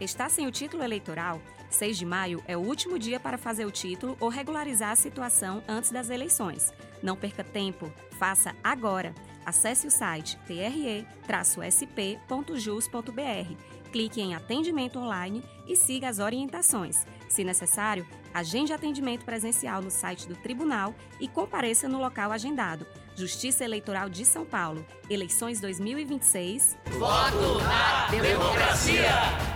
Está sem o título eleitoral? 6 de maio é o último dia para fazer o título ou regularizar a situação antes das eleições. Não perca tempo, faça agora. Acesse o site tre-sp.jus.br, clique em Atendimento Online e siga as orientações. Se necessário, agende atendimento presencial no site do Tribunal e compareça no local agendado. Justiça Eleitoral de São Paulo. Eleições 2026. Voto na democracia!